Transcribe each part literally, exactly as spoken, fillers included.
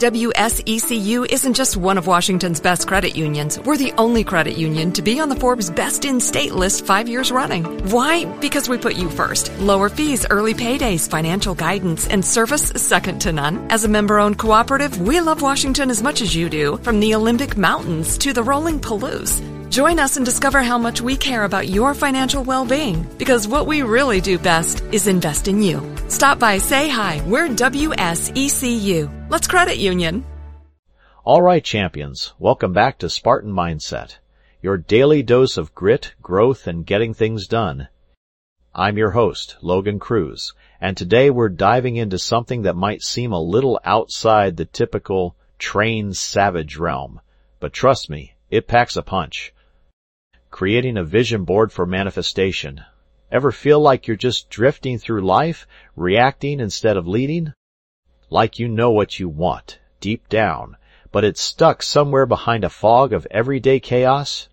W S E C U isn't just one of Washington's best credit unions. We're the only credit union to be on the Forbes Best in State list five years running. Why? Because we put you first. Lower fees, early paydays, financial guidance, and service second to none. As a member-owned cooperative, we love Washington as much as you do, from the Olympic Mountains to the rolling Palouse. Join us and discover how much we care about your financial well-being, because what we really do best is invest in you. Stop by, say hi. We're W S E C U. Let's credit union. All right, champions. Welcome back to Spartan Mindset, your daily dose of grit, growth, and getting things done. I'm your host, Logan Cruz, and today we're diving into something that might seem a little outside the typical trained savage realm, but trust me, it packs a punch. Creating a vision board for manifestation. Ever feel like you're just drifting through life, reacting instead of leading? Like you know what you want, deep down, but it's stuck somewhere behind a fog of everyday chaos?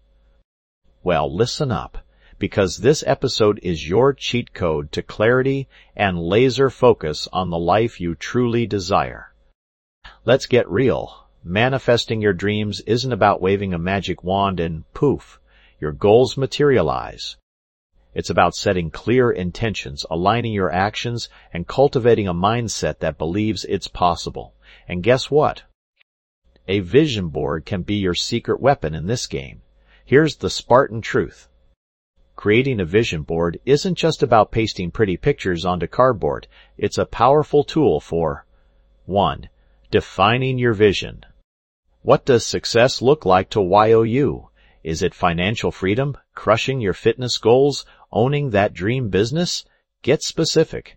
Well, listen up, because this episode is your cheat code to clarity and laser focus on the life you truly desire. Let's get real. Manifesting your dreams isn't about waving a magic wand and poof, your goals materialize. It's about setting clear intentions, aligning your actions, and cultivating a mindset that believes it's possible. And guess what? A vision board can be your secret weapon in this game. Here's the Spartan truth. Creating a vision board isn't just about pasting pretty pictures onto cardboard. It's a powerful tool for one. Defining your vision. What does success look like to Y O U? Is it financial freedom, crushing your fitness goals, owning that dream business? Get specific.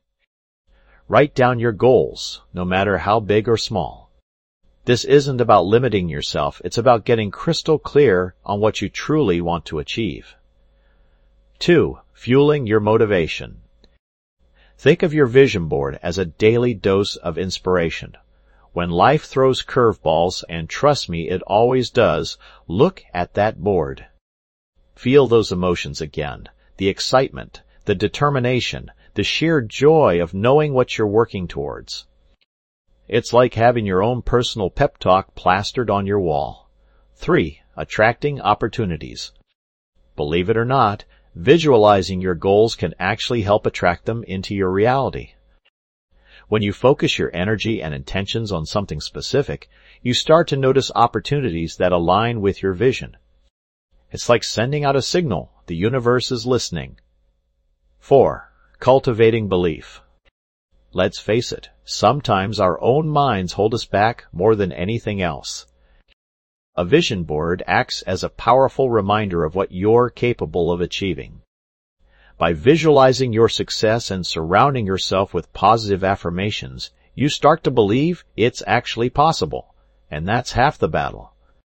Write down your goals, no matter how big or small. This isn't about limiting yourself. It's about getting crystal clear on what you truly want to achieve. Two, fueling your motivation. Think of your vision board as a daily dose of inspiration. When life throws curveballs, and trust me, it always does, look at that board. Feel those emotions again, the excitement, the determination, the sheer joy of knowing what you're working towards. It's like having your own personal pep talk plastered on your wall. Three, attracting opportunities. Believe it or not, visualizing your goals can actually help attract them into your reality. When you focus your energy and intentions on something specific, you start to notice opportunities that align with your vision. It's like sending out a signal. The universe is listening. Four, cultivating belief. Let's face it, sometimes our own minds hold us back more than anything else. A vision board acts as a powerful reminder of what you're capable of achieving. By visualizing your success and surrounding yourself with positive affirmations, you start to believe it's actually possible, and that's half the battle.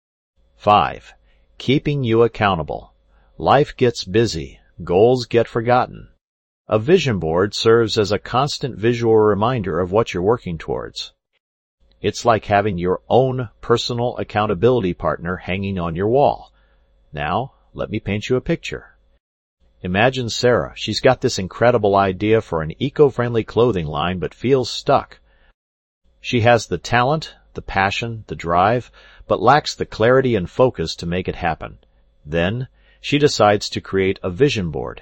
Five, keeping you accountable. Life gets busy, goals get forgotten. A vision board serves as a constant visual reminder of what you're working towards. It's like having your own personal accountability partner hanging on your wall. Now, let me paint you a picture. Imagine Sarah. She's got this incredible idea for an eco-friendly clothing line but feels stuck. She has the talent, the passion, the drive, but lacks the clarity and focus to make it happen. Then, she decides to create a vision board.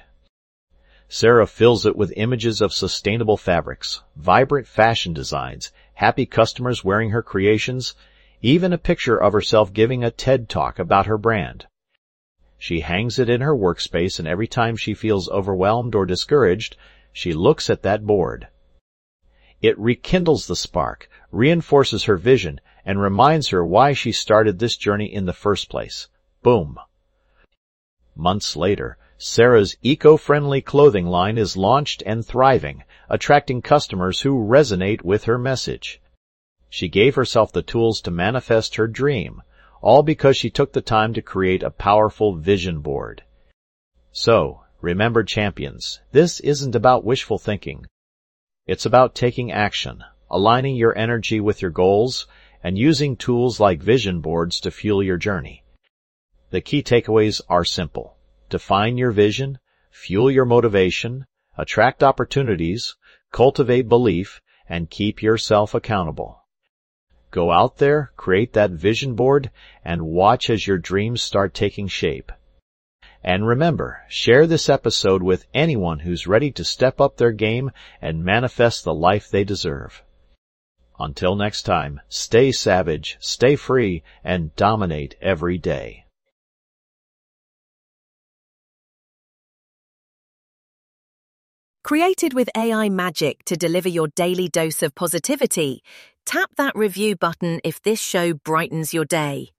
Sarah fills it with images of sustainable fabrics, vibrant fashion designs, happy customers wearing her creations, even a picture of herself giving a TED Talk about her brand. She hangs it in her workspace, and every time she feels overwhelmed or discouraged, she looks at that board. It rekindles the spark, reinforces her vision, and reminds her why she started this journey in the first place. Boom. Months later, Sarah's eco-friendly clothing line is launched and thriving, attracting customers who resonate with her message. She gave herself the tools to manifest her dream, all because she took the time to create a powerful vision board. So, remember, champions, this isn't about wishful thinking. It's about taking action, aligning your energy with your goals, and using tools like vision boards to fuel your journey. The key takeaways are simple. Define your vision, fuel your motivation, attract opportunities, cultivate belief, and keep yourself accountable. Go out there, create that vision board, and watch as your dreams start taking shape. And remember, share this episode with anyone who's ready to step up their game and manifest the life they deserve. Until next time, stay savage, stay free, and dominate every day. Created with A I magic to deliver your daily dose of positivity, tap that review button if this show brightens your day.